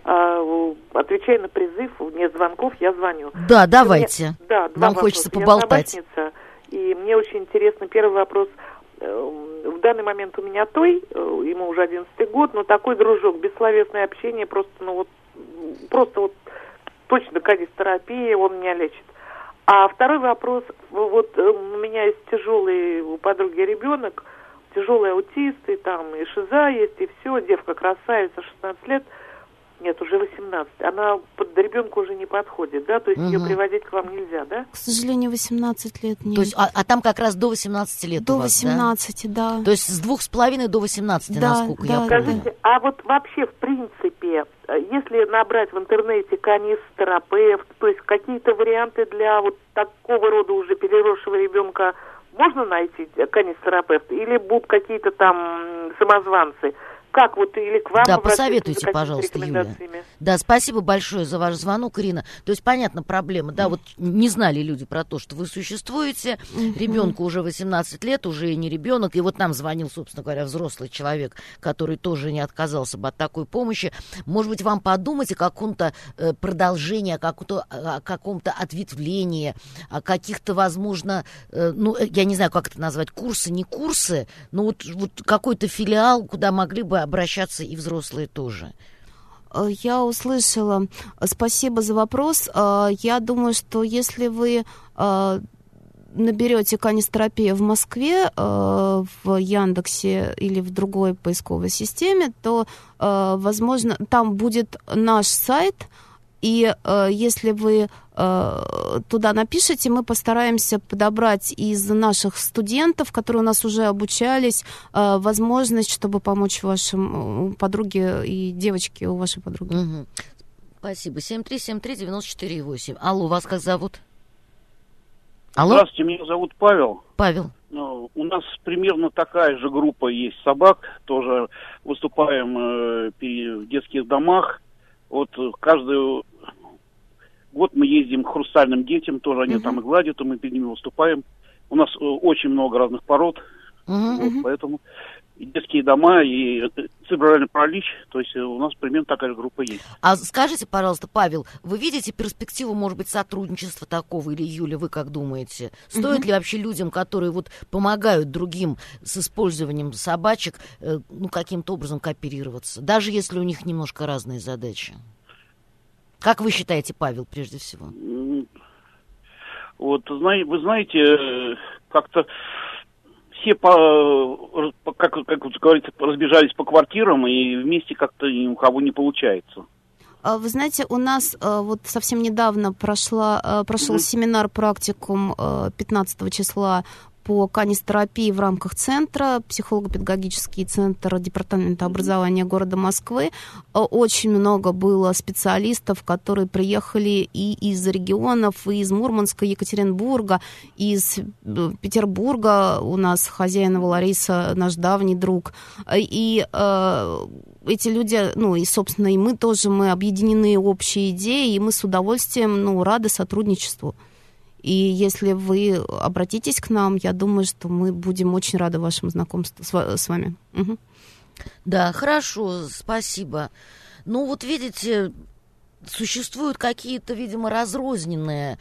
Отвечаю на призыв, нет звонков, я звоню. Да, давайте. Мне... Да, Нам вопроса. хочется поболтать. Я собачница, и мне очень интересно. Первый вопрос. В данный момент у меня той, ему уже одиннадцатый год, но такой дружок, бессловесное общение, просто, ну вот, просто вот точно канистерапия, он меня лечит. А второй вопрос, вот у меня есть тяжелый у подруги ребенок, тяжелый аутист, и там и шиза есть, и все, девка красавица, шестнадцать лет, нет, уже восемнадцать, она под ребенка уже не подходит, да, то есть угу. ее приводить к вам нельзя, да? К сожалению, восемнадцать лет нет. То есть, а, а там как раз до восемнадцати лет до у вас, восемнадцати, да? да? То есть с двух с половиной до восемнадцати, да, насколько да, я да, помню. Скажите, а вот вообще, в принципе, если набрать в интернете канистерапевт, то есть какие-то варианты для вот такого рода уже переросшего ребенка можно найти, канистерапевт, или будут какие-то там самозванцы? Как вот, или к вам? Да, посоветуйте, пожалуйста, Юлия. Да, спасибо большое за ваш звонок, Ирина. То есть, понятна проблема, да, вот не знали люди про то, что вы существуете, uh-huh. ребенку уже восемнадцать лет, уже и не ребенок, и вот нам звонил, собственно говоря, взрослый человек, который тоже не отказался бы от такой помощи. Может быть, вам подумать о каком-то э, продолжении, о, каком-то, о каком-то ответвлении, о каких-то, возможно, э, ну, я не знаю, как это назвать, курсы, не курсы, но вот, вот какой-то филиал, куда могли бы обращаться и взрослые тоже. Я услышала. Спасибо за вопрос. Я думаю, что если вы наберете канистерапия в Москве в Яндексе или в другой поисковой системе, то, возможно, там будет наш сайт, и э, если вы э, туда напишите, мы постараемся подобрать из наших студентов, которые у нас уже обучались, э, возможность, чтобы помочь вашим подруге и девочке у вашей подруги. Угу. Спасибо. семь три семь три девять четыре восемь. Алло, вас как зовут? Алло? Здравствуйте, меня зовут Павел. Павел. У нас примерно такая же группа есть собак, тоже выступаем э, в детских домах. Вот каждый год мы ездим к хрустальным детям, тоже они uh-huh. там и гладят, и мы перед ними выступаем. У нас очень много разных пород, uh-huh. вот, поэтому и детские дома, и церебральный паралич, то есть у нас примерно такая же группа есть. А скажите, пожалуйста, Павел, вы видите перспективу, может быть, сотрудничества такого, или Юля, вы как думаете? Стоит uh-huh. ли вообще людям, которые вот помогают другим с использованием собачек, э, ну, каким-то образом кооперироваться, даже если у них немножко разные задачи? Как вы считаете, Павел, прежде всего? Вот, вы знаете, как-то все, по, как, как говорится, разбежались по квартирам, и вместе как-то ни у кого не получается. Вы знаете, у нас вот совсем недавно прошла, прошел mm-hmm. семинар-практикум пятнадцатого числа по канистерапии в рамках центра, психолого-педагогический центр Департамента образования города Москвы. Очень много было специалистов, которые приехали и из регионов, и из Мурманска, Екатеринбурга, из Петербурга. У нас Хозяинова Лариса, наш давний друг. И э, эти люди, ну и, собственно, и мы тоже, мы объединены общей идеей, и мы с удовольствием, ну, рады сотрудничеству. И если вы обратитесь к нам, я думаю, что мы будем очень рады вашему знакомству с, с вами. Угу. Да, хорошо, спасибо. Ну, вот видите, существуют какие-то, видимо, разрозненные...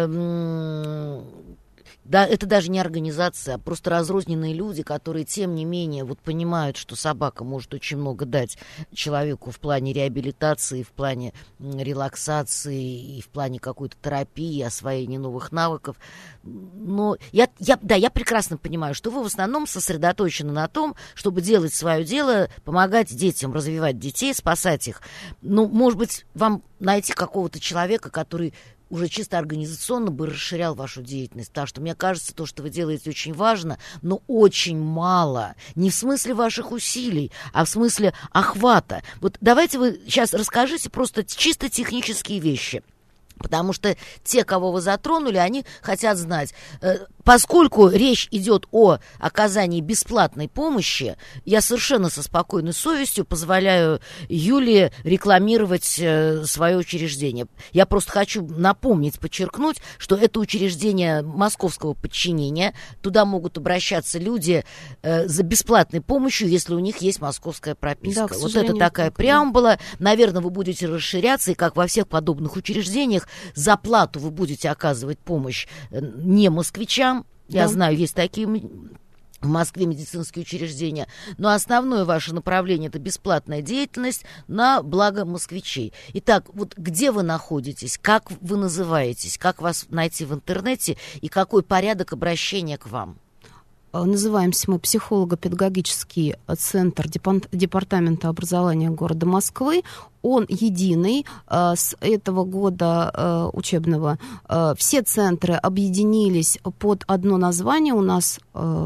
Эм, да, это даже не организация, а просто разрозненные люди, которые, тем не менее, вот понимают, что собака может очень много дать человеку в плане реабилитации, в плане релаксации и в плане какой-то терапии, освоения новых навыков. Но я, я, да, я прекрасно понимаю, что вы в основном сосредоточены на том, чтобы делать свое дело, помогать детям, развивать детей, спасать их. Ну, может быть, вам найти какого-то человека, который уже чисто организационно бы расширял вашу деятельность, потому что, мне кажется, то, что вы делаете, очень важно, но очень мало. Не в смысле ваших усилий, а в смысле охвата. Вот давайте вы сейчас расскажите просто чисто технические вещи. Потому что те, кого вы затронули, они хотят знать. Поскольку речь идет о оказании бесплатной помощи, я совершенно со спокойной совестью позволяю Юлии рекламировать свое учреждение. Я просто хочу напомнить, подчеркнуть, что это учреждение московского подчинения. Туда могут обращаться люди за бесплатной помощью, если у них есть московская прописка. Да, вот это такая преамбула. Наверное, вы будете расширяться, и как во всех подобных учреждениях, за плату вы будете оказывать помощь не москвичам. Я да. знаю, есть такие в Москве медицинские учреждения, но основное ваше направление – это бесплатная деятельность на благо москвичей. Итак, вот где вы находитесь, как вы называетесь, как вас найти в интернете и какой порядок обращения к вам? Называемся мы психолого-педагогический центр Департамента образования города Москвы. Он единый. С этого года учебного все центры объединились под одно название. У нас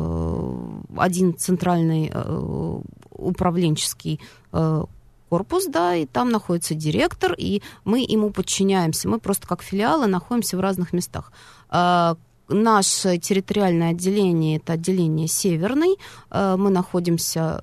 один центральный управленческий корпус, да, и там находится директор, и мы ему подчиняемся. Мы просто как филиалы находимся в разных местах. Наше территориальное отделение – это отделение Северный. Мы находимся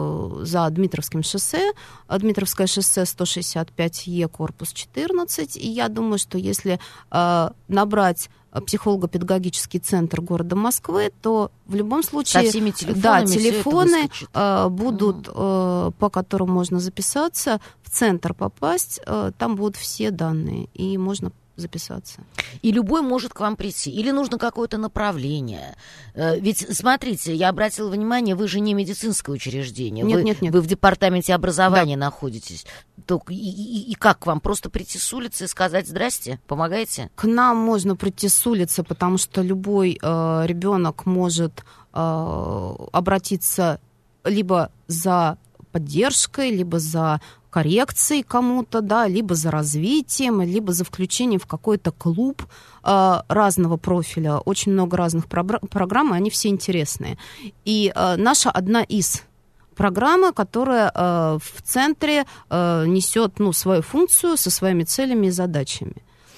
за Дмитровским шоссе. Дмитровское шоссе сто шестьдесят пять Е, корпус четырнадцать. И я думаю, что если набрать психолого-педагогический центр города Москвы, то в любом случае... Со всеми телефонами, да, телефоны будут, угу. по которым можно записаться, в центр попасть. Там будут все данные, и можно записаться. И любой может к вам прийти. Или нужно какое-то направление. Ведь, смотрите, я обратила внимание, вы же не медицинское учреждение. Нет, вы, нет, нет. Вы в департаменте образования да. находитесь. И, и, и как к вам? Просто прийти с улицы и сказать «здрасте»? Помогаете? К нам можно прийти с улицы, потому что любой э, ребенок может э, обратиться либо за поддержкой, либо за коррекцией кому-то, да, либо за развитием, либо за включением в какой-то клуб э, разного профиля. Очень много разных программ, программ, и они все интересные. И э, наша одна из программ, которая э, в центре э, несет, ну, свою функцию со своими целями и задачами.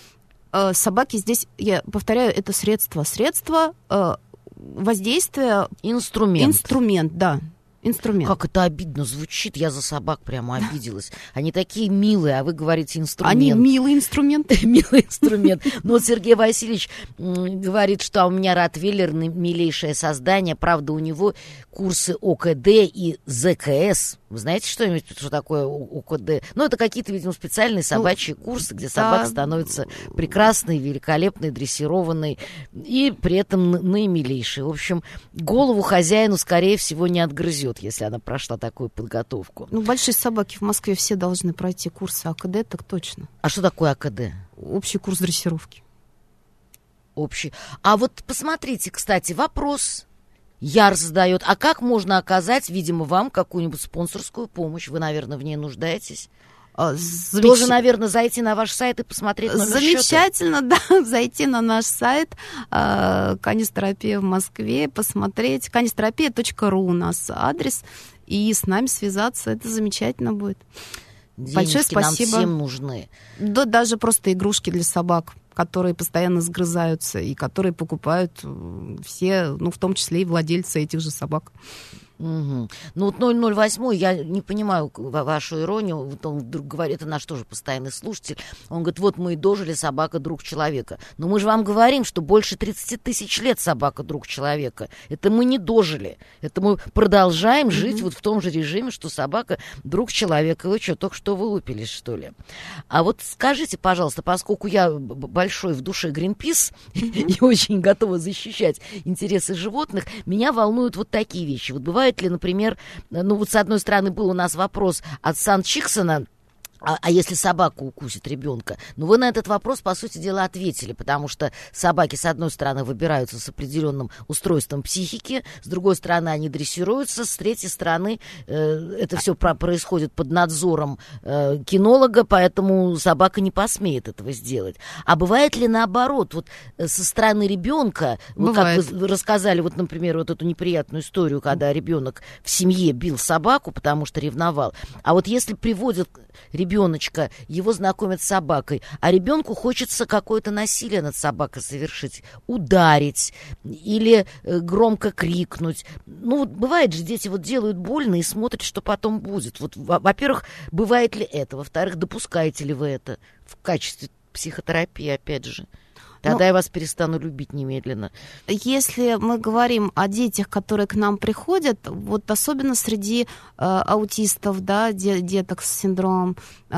Э, собаки здесь, я повторяю, это средство. Средство э, воздействия... Инструмент. Инструмент, да. Инструмент. Как это обидно звучит, я за собак прямо обиделась. Они такие милые, а вы говорите инструмент. Они милый инструмент. Милый инструмент. Но вот Сергей Васильевич говорит, что у меня ротвейлер милейшее создание. Правда, у него курсы О К Д и З К С. Вы знаете что-нибудь, что такое О К Д? Ну, это какие-то, видимо, специальные собачьи ну, курсы, где собака да. становится прекрасной, великолепной, дрессированной и при этом наимилейшей. В общем, голову хозяину, скорее всего, не отгрызет, если она прошла такую подготовку. Ну, большие собаки в Москве все должны пройти курсы А К Д, так точно. А что такое А К Д? Общий курс дрессировки. Общий. А вот посмотрите, кстати, вопрос... Яр задает. А как можно оказать, видимо, вам какую-нибудь спонсорскую помощь? Вы, наверное, в ней нуждаетесь. Замеч... Тоже, наверное, зайти на ваш сайт и посмотреть номер Замечательно, счета. Да, зайти на наш сайт э, Канистерапия в Москве, посмотреть. канистерапия точка ру у нас адрес, и с нами связаться. Это замечательно будет. Денежки большое спасибо. Нам всем нужны. Да, даже просто игрушки для собак, которые постоянно сгрызаются и которые покупают все, ну, в том числе и владельцы этих же собак. Угу. Ну вот ноль ноль восемь, я не понимаю вашу иронию, вот он вдруг говорит, это наш тоже постоянный слушатель, он говорит, вот мы и дожили, собака друг человека. Но мы же вам говорим, что больше тридцать тысяч лет собака друг человека. Это мы не дожили, это мы продолжаем mm-hmm. жить вот в том же режиме, что собака друг человека. Вы что, только что вылупились, что ли? А вот скажите, пожалуйста, поскольку я большой в душе Гринпис mm-hmm. и очень готова защищать интересы животных, меня волнуют вот такие вещи. Вот бывает ли, например, ну вот с одной стороны был у нас вопрос от Сан Чиксона, А, а если собака укусит ребенка? Ну, вы на этот вопрос, по сути дела, ответили, потому что собаки, с одной стороны, выбираются с определенным устройством психики, с другой стороны, они дрессируются, с третьей стороны, э, это все про- происходит под надзором э, кинолога, поэтому собака не посмеет этого сделать. А бывает ли наоборот, вот э, со стороны ребенка, вот как вы рассказали, вот, например, вот эту неприятную историю, когда ребенок в семье бил собаку, потому что ревновал, а вот если приводят ребенка, ребеночка, его знакомят с собакой, а ребенку хочется какое-то насилие над собакой совершить, ударить или э, громко крикнуть. Ну, вот бывает же, дети вот делают больно и смотрят, что потом будет. Вот, во-первых, бывает ли это? Во-вторых, допускаете ли вы это в качестве психотерапии, опять же? Тогда ну, я вас перестану любить немедленно. Если мы говорим о детях, которые к нам приходят, вот особенно среди э, аутистов, да, де- деток с синдромом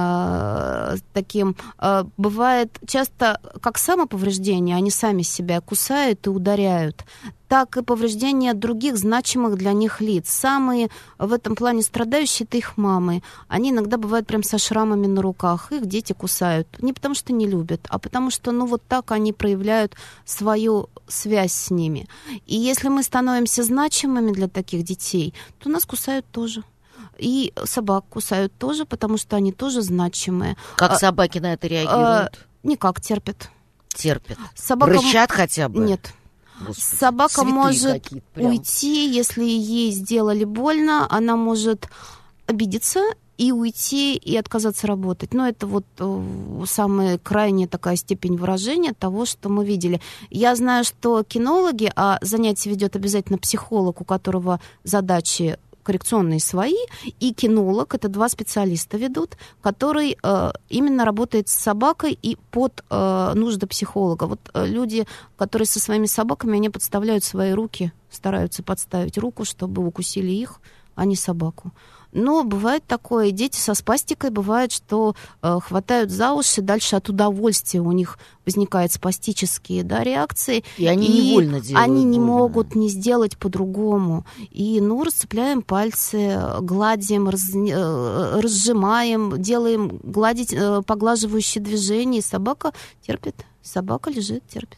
э, таким, э, бывает часто как самоповреждение, они сами себя кусают и ударяют. так и повреждения других значимых для них лиц. Самые в этом плане страдающие — это их мамы. Они иногда бывают прям со шрамами на руках. Их дети кусают. Не потому что не любят, а потому что, ну, вот так они проявляют свою связь с ними. И если мы становимся значимыми для таких детей, то нас кусают тоже. И собак кусают тоже, потому что они тоже значимые. Как собаки на это реагируют? А, никак, терпят. Терпят. Собака... Рычат хотя бы? Нет. Господи, собака может уйти, если ей сделали больно, она может обидеться и уйти, и отказаться работать. Но это вот самая крайняя такая степень выражения того, что мы видели. Я знаю, что кинологи, а занятие ведет обязательно психолог, у которого задачи коррекционные свои, и кинолог, это два специалиста ведут, который э, именно работает с собакой и под э, нужды психолога. Вот э, люди, которые со своими собаками, они подставляют свои руки, стараются подставить руку, чтобы укусили их, а не собаку. Но бывает такое, дети со спастикой, бывает, что э, хватают за уши, дальше от удовольствия у них возникают спастические, да, реакции. И они и невольно делают они не больно. могут не сделать по-другому. И, ну, расцепляем пальцы, гладим, раз, э, разжимаем, делаем гладить, э, поглаживающие движения, и собака терпит, собака лежит, терпит.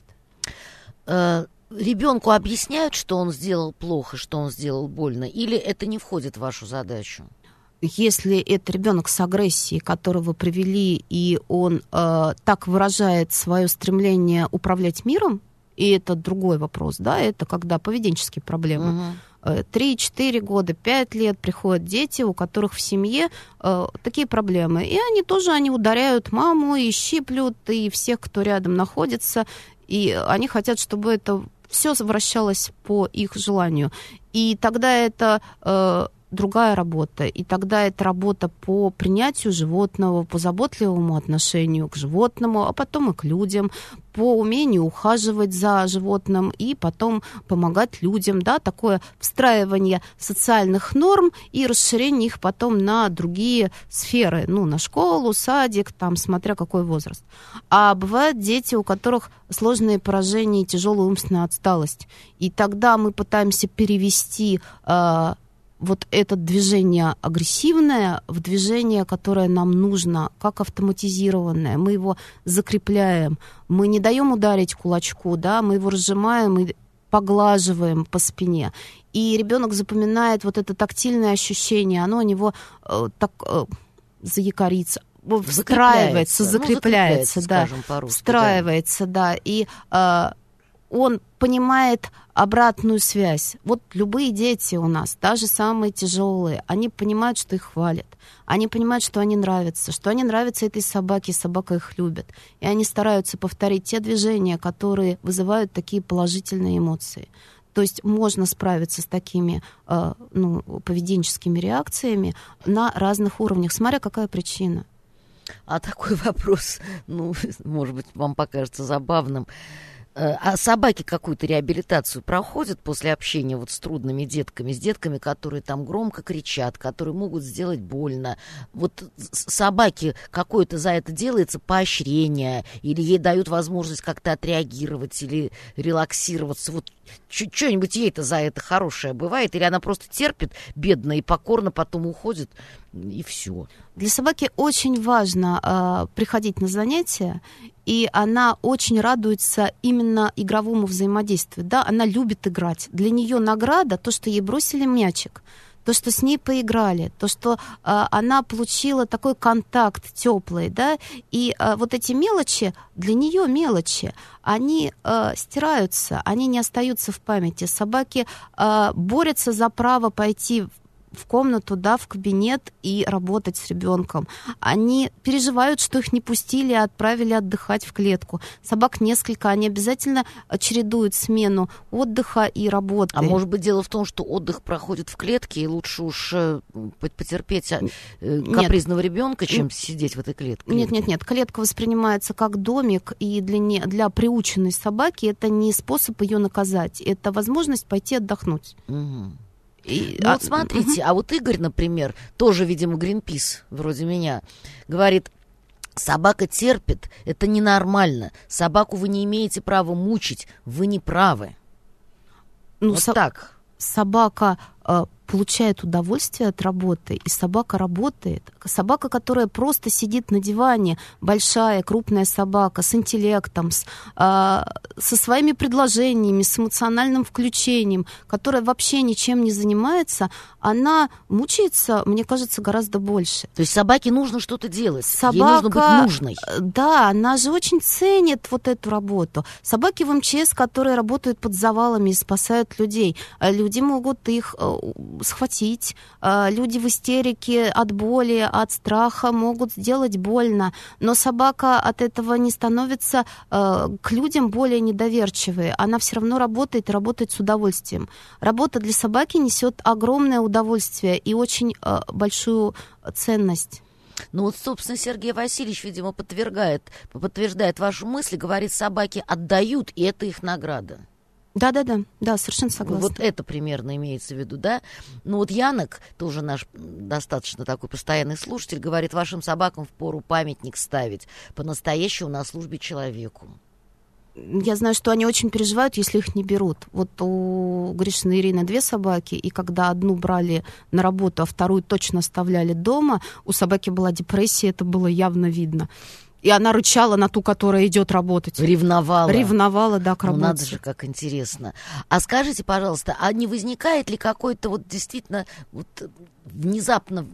Э, Ребенку объясняют, что он сделал плохо, что он сделал больно, или это не входит в вашу задачу? Если это ребенок с агрессией, которого привели, и он э, так выражает свое стремление управлять миром, и это другой вопрос, да, это когда поведенческие проблемы. Три-четыре года, пять лет приходят дети, у которых в семье э, такие проблемы. И они тоже, они ударяют маму, и щиплют, и всех, кто рядом находится. И они хотят, чтобы это все вращалось по их желанию. И тогда это э, другая работа. И тогда это работа по принятию животного, по заботливому отношению к животному, а потом и к людям, по умению ухаживать за животным и потом помогать людям. Да, такое встраивание социальных норм и расширение их потом на другие сферы. Ну, на школу, садик, там, смотря какой возраст. А бывают дети, у которых сложные поражения и тяжелая умственная отсталость. И тогда мы пытаемся перевести э, вот это движение агрессивное в движение, которое нам нужно, как автоматизированное. Мы его закрепляем. Мы не даем ударить кулачку, да, мы его разжимаем и поглаживаем по спине. И ребенок запоминает вот это тактильное ощущение, оно у него э, так э, заякорится, встраивается, закрепляется, ну, закрепляется, да, скажем, встраивается, да, да и э, он понимает обратную связь. Вот любые дети у нас, даже самые тяжелые, они понимают, что их хвалят. Они понимают, что они нравятся, что они нравятся этой собаке, собака их любит. И они стараются повторить те движения, которые вызывают такие положительные эмоции. То есть можно справиться с такими э, ну, поведенческими реакциями на разных уровнях, смотря какая причина. А такой вопрос, ну, может быть, вам покажется забавным. А собаки какую-то реабилитацию проходят после общения вот с трудными детками, с детками, которые там громко кричат, которые могут сделать больно? Вот собаке какое-то за это делается поощрение, или ей дают возможность как-то отреагировать или релаксироваться? Вот что-нибудь ей-то за это хорошее бывает? Или она просто терпит, бедно, и покорно потом уходит, и все? Для собаки очень важно э, приходить на занятия, и она очень радуется именно игровому взаимодействию. Да? Она любит играть. Для нее награда то, что ей бросили мячик, то, что с ней поиграли, то, что э, она получила такой контакт теплый, да, и э, вот эти мелочи, для нее мелочи, они э, стираются, они не остаются в памяти. Собаки э, борются за право пойти в в комнату, да, в кабинет и работать с ребенком. Они переживают, что их не пустили, а отправили отдыхать в клетку. Собак несколько, они обязательно чередуют смену отдыха и работы. А может быть, дело в том, что отдых проходит в клетке, и лучше уж э, потерпеть э, капризного нет. ребенка, чем сидеть в этой клетке? Нет, нет, нет. Клетка воспринимается как домик, и для, не, для приученной собаки это не способ ее наказать, это возможность пойти отдохнуть. Угу. И, ну, а, вот смотрите, угу. а вот Игорь, например, тоже, видимо, Гринпис, вроде меня, говорит: собака терпит, это ненормально, собаку вы не имеете права мучить, вы не правы. Ну, вот со- так. Собака э, получает удовольствие от работы, и собака работает. Собака, которая просто сидит на диване, большая, крупная собака, с интеллектом, с, э, со своими предложениями, с эмоциональным включением, которая вообще ничем не занимается, она мучается, мне кажется, гораздо больше. То есть собаке нужно что-то делать, Собака, ей нужно быть нужной. Да, она же очень ценит вот эту работу. Собаки в эм че эс, которые работают под завалами и спасают людей. Люди могут их схватить, люди в истерике от боли, от страха могут сделать больно, но собака от этого не становится к людям более недоверчивой. Она все равно работает и работает с удовольствием. Работа для собаки несет огромное удовольствие и очень большую ценность. Ну вот, собственно, Сергей Васильевич, видимо, подтверждает, подтверждает вашу мысль, говорит, собаки отдают, и это их награда. Да-да-да, да, совершенно согласна. Вот это примерно имеется в виду, да? Ну вот Янок, тоже наш достаточно такой постоянный слушатель, говорит, вашим собакам впору памятник ставить, по-настоящему на службе человеку. Я знаю, что они очень переживают, если их не берут. Вот у Гришины Ирины две собаки, и когда одну брали на работу, а вторую точно оставляли дома, у собаки была депрессия, это было явно видно. И она рычала на ту, которая идет работать. Ревновала. Ревновала, да, к работе. Ну, надо же, как интересно. А скажите, пожалуйста, а не возникает ли какой-то вот действительно вот внезапно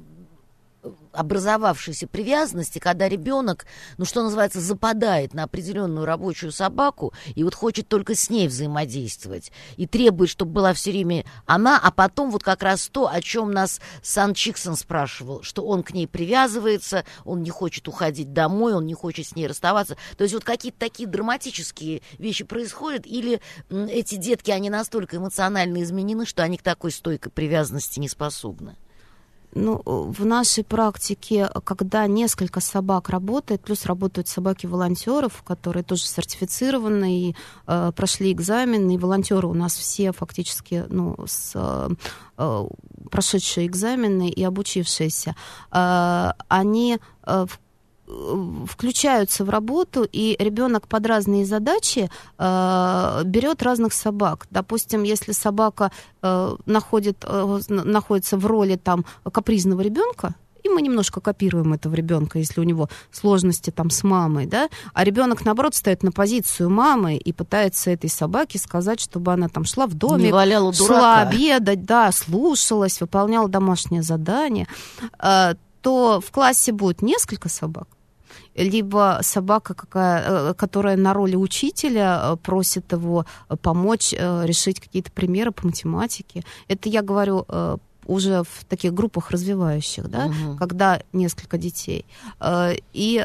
образовавшейся привязанности, когда ребенок, ну, что называется, западает на определенную рабочую собаку и вот хочет только с ней взаимодействовать и требует, чтобы была все время она, а потом вот как раз то, о чем нас Сан Чиксон спрашивал, что он к ней привязывается, он не хочет уходить домой, он не хочет с ней расставаться. То есть вот какие-то такие драматические вещи происходят, или м, эти детки, они настолько эмоционально изменены, что они к такой стойкой привязанности не способны? Ну, в нашей практике, когда несколько собак работает, плюс работают собаки-волонтеров, которые тоже сертифицированы и э, прошли экзамены, и волонтеры у нас все фактически, ну, с, э, прошедшие экзамены и обучившиеся, э, они э, включаются в работу, и ребенок под разные задачи э, берет разных собак. Допустим, если собака э, находит, э, находится в роли там капризного ребенка, и мы немножко копируем этого ребенка, если у него сложности там с мамой, да, а ребенок, наоборот, стоит на позицию мамы и пытается этой собаке сказать, чтобы она там шла в домик, не валяла дурака, шла обедать, да, слушалась, выполняла домашнее задание, э, то в классе будет несколько собак, либо собака, какая, которая на роли учителя просит его помочь решить какие-то примеры по математике. Это я говорю уже в таких группах развивающих, да, угу. когда несколько детей. И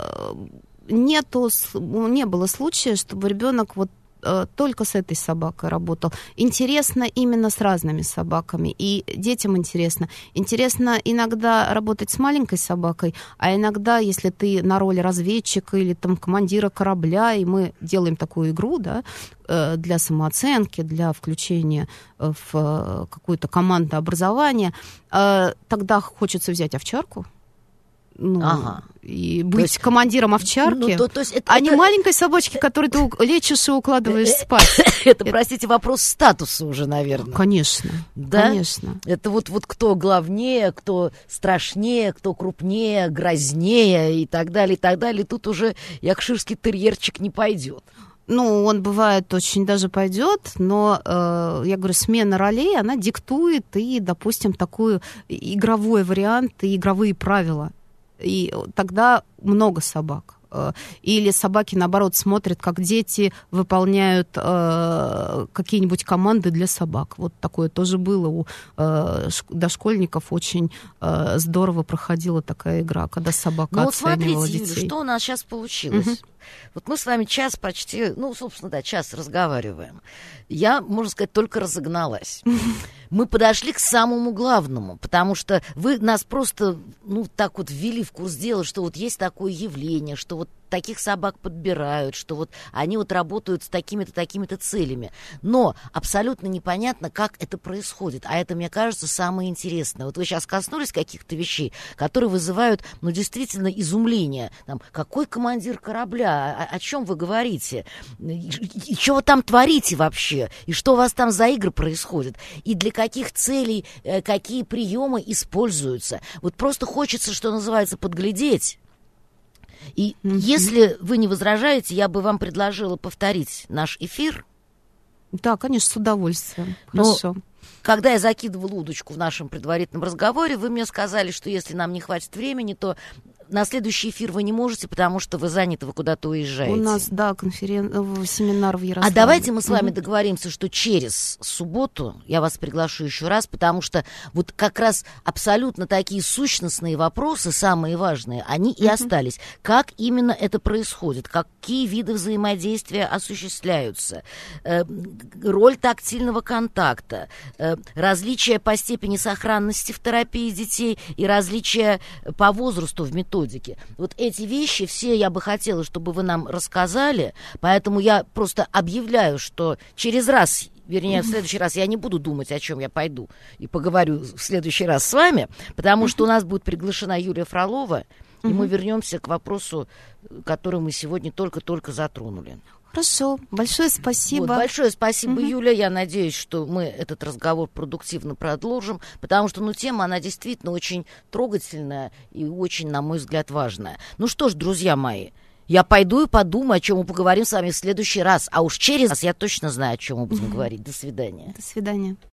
нету, не было случая, чтобы ребенок вот только с этой собакой работал. Интересно именно с разными собаками. И детям интересно. Интересно иногда работать с маленькой собакой, а иногда, если ты на роли разведчика или там командира корабля, и мы делаем такую игру, да, для самооценки, для включения в какое-то командообразование, тогда хочется взять овчарку, ну, ага. и быть есть, командиром овчарки, ну, то, то есть это, а это... не маленькой собачки, которую ты лечишь и укладываешь спать. Это, простите, вопрос статуса уже, наверное. Конечно, да? Конечно. Это вот, вот кто главнее, кто страшнее, кто крупнее, грознее и так далее, и так далее. Тут уже якширский терьерчик не пойдет. Ну, он бывает очень даже пойдет, но, э, я говорю, смена ролей, она диктует и, допустим, такой игровой вариант и игровые правила. И тогда много собак. Или собаки, наоборот, смотрят, как дети выполняют э, какие-нибудь команды для собак. Вот такое тоже было у э, дошкольников. Очень э, здорово проходила такая игра, когда собака ну, оценивала вот детей. Юля, что у нас сейчас получилось? Угу. Вот мы с вами час почти, ну, собственно, да, час разговариваем. Я, можно сказать, только разогналась. мы подошли к самому главному, потому что вы нас просто, ну, так вот ввели в курс дела, что вот есть такое явление, что вот таких собак подбирают, что вот они вот работают с такими-то, такими-то целями. Но абсолютно непонятно, как это происходит. А это, мне кажется, самое интересное. Вот вы сейчас коснулись каких-то вещей, которые вызывают, ну, действительно, изумление. Там, какой командир корабля? О, о чем вы говорите? И, и, и что вы там творите вообще? И что у вас там за игры происходят? И для каких целей, э, какие приемы используются? Вот просто хочется, что называется, подглядеть. И mm-hmm. если вы не возражаете, я бы вам предложила повторить наш эфир. Да, конечно, с удовольствием. Но Хорошо. Когда я закидывала удочку в нашем предварительном разговоре, вы мне сказали, что если нам не хватит времени, то на следующий эфир вы не можете, потому что вы заняты, вы куда-то уезжаете. У нас, да, конферен... семинар в Ярославле. А давайте мы с вами угу. договоримся, что через субботу я вас приглашу еще раз, потому что вот как раз абсолютно такие сущностные вопросы, самые важные, они и угу. остались. Как именно это происходит? Какие виды взаимодействия осуществляются? Э, роль тактильного контакта, э, различия по степени сохранности в терапии детей и различия по возрасту в методике. Вот эти вещи все я бы хотела, чтобы вы нам рассказали, поэтому я просто объявляю, что через раз, вернее, в следующий раз я не буду думать, о чем я пойду и поговорю в следующий раз с вами, потому что у нас будет приглашена Юлия Фролова, и мы вернемся к вопросу, который мы сегодня только-только затронули. Хорошо, большое спасибо. Вот, большое спасибо, угу. Юля. Я надеюсь, что мы этот разговор продуктивно продолжим, потому что, ну, тема, она действительно очень трогательная и очень, на мой взгляд, важная. Ну что ж, друзья мои, я пойду и подумаю, о чем мы поговорим с вами в следующий раз. А уж через раз я точно знаю, о чем мы будем угу. говорить. До свидания. До свидания.